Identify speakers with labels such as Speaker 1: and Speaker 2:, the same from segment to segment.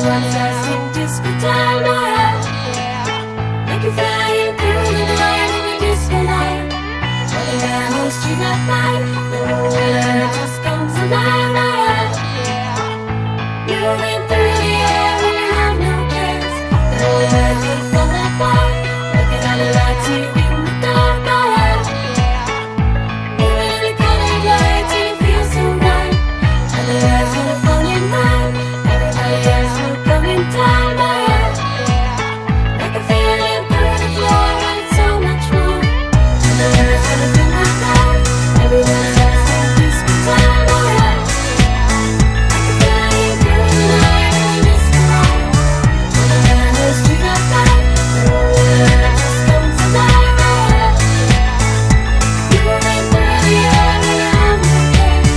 Speaker 1: Everyone's asking disco time, like you're flying through the night in your disco light. Running down the street at night, nowhere just comes alive. Moving through the air when you have no cares. The whole world looks on that bar, looking at the lights in the dark. Moving in the colored lights and you feel so right. And the world's gonna fall in line. Everybody else will come in time. Like a feeling through the floor and so much more. And the world's gonna be my life. Everyone's asking disco time. Like a flying through the night in your disco light. Running down the street at night, the whole world just comes alive. Moving through the air when you have no cares.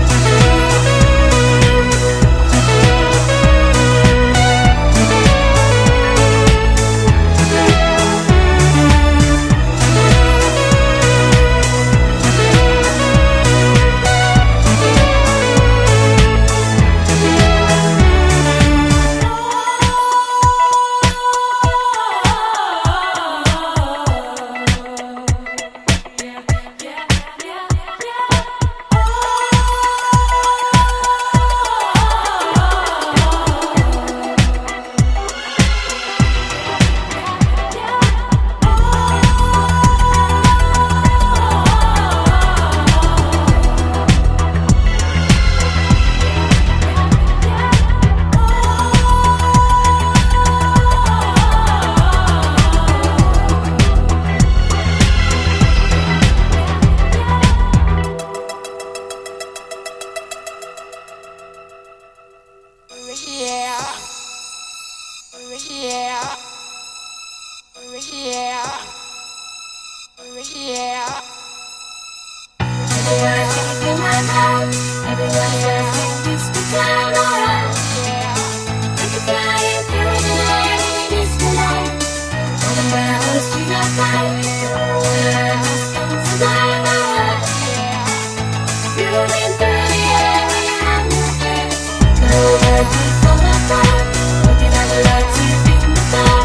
Speaker 1: Everyone's asking disco time, like you're flying through the night in your disco light. Running down the street at night, the whole world just comes alive. Moving through the air when you have no cares. The whole world keeps on that fire, looking at the lights in the dark.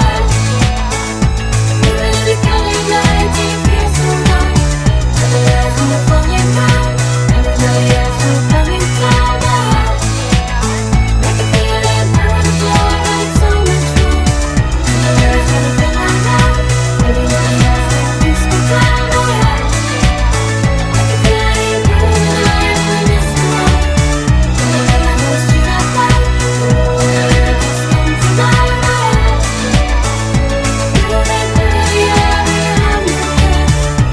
Speaker 1: Moving in the colored lights and you feel so right. And the world's gonna fall in line. Everybody else will come in time. Like a feeling through the floor and so much more. And the world's gonna be my life. Everyone's asking disco time. Like a feeling through the night in your disco light. Running down the street at night, the whole world just comes alive. Moving through the air when you have no cares.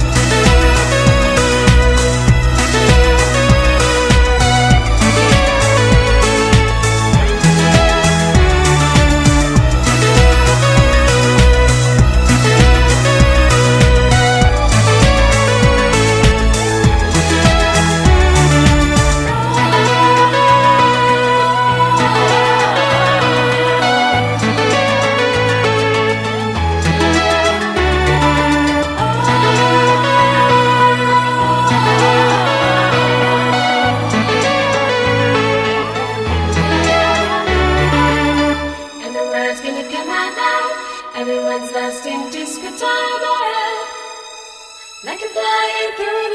Speaker 1: And the world's gonna come out now. Everyone's lost in disco time, like a flying through